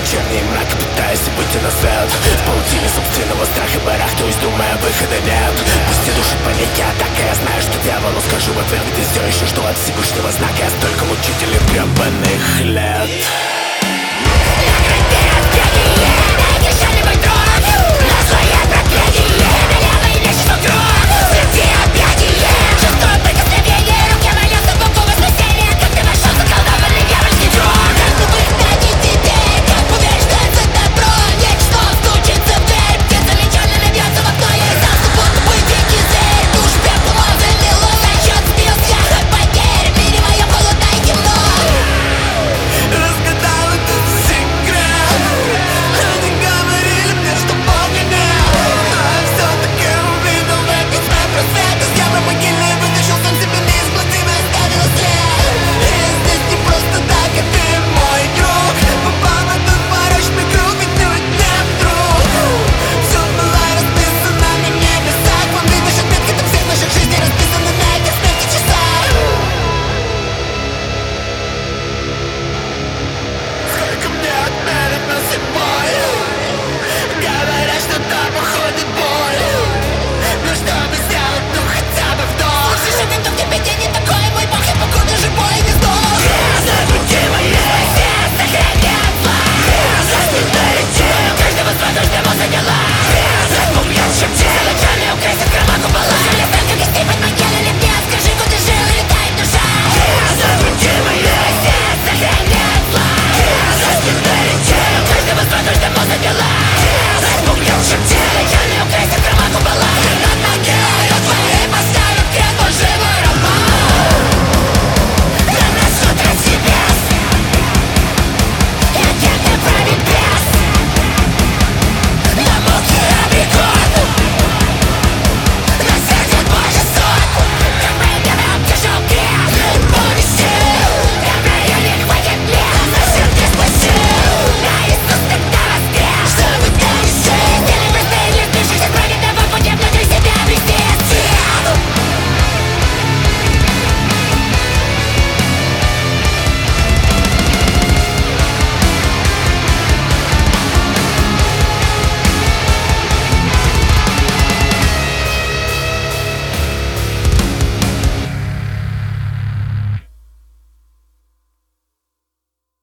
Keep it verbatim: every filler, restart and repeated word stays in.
вечерний мрак, пытаясь выйти на свет. В паутине собственного страха барахтаюсь, думая, выхода нет. Пусть и душит паники, атака, я знаю, что дьяволу скажу в ответ. Ведь я все еще жду от Всевышнего знака, я столько мучителей гребаных лет.